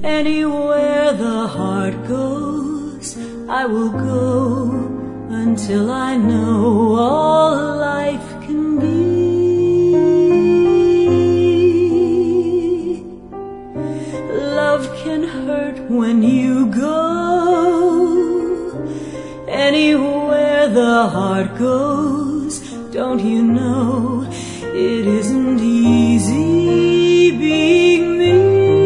Anywhere the heart goes, I will go until I know all life can be. Love can hurt when you go. Anywhere the heart goes, don't you know it isn't easy being me.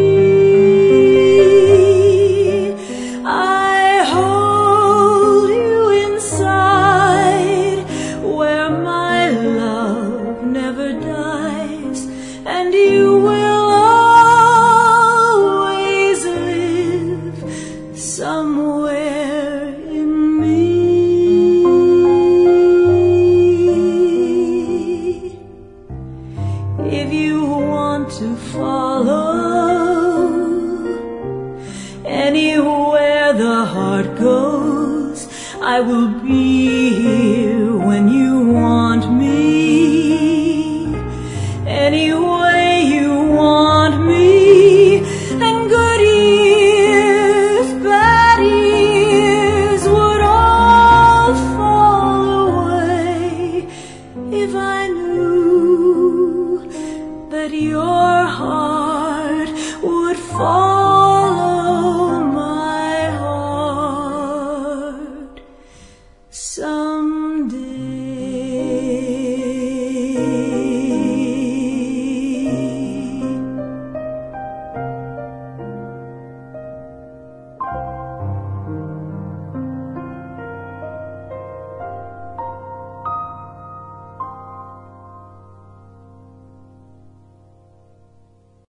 I hold you inside where my love never dies, and you will always live somewhere in me. If you want to follow anywhere the heart goes, I will be here when you want me. Any way you want me, and good years, bad years would all fall away if I knew that your heart would fall